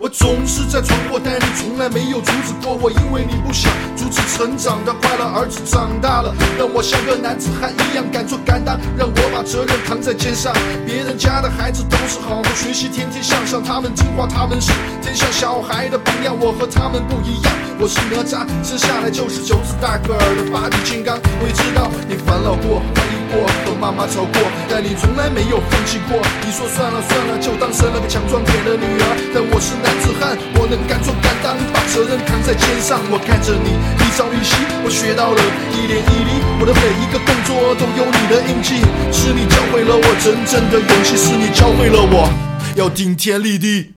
我总是在闯祸，但你从来没有阻止过我，因为你不想阻止成长的快乐。儿子长大了，让我像个男子汉一样敢做敢当，让我把责任扛在肩上。别人家的孩子都是好好学习，天天向上，他们听话，他们是天下小孩的榜样。我和他们不一样，我是哪吒，生下来就是9子大个儿的8力金刚。我也知道你烦恼过，怀疑过，和妈妈吵过，但你从来没有放弃过。你说算了算了，就当生了个强壮点的女儿。但我是男子汉，我能敢做敢当，把责任扛在肩上。我看着你一朝一夕，我学到了一点一滴，我的每一个动作都有你的印记。是你教会了我真正的勇气，是你教会了我要顶天立地。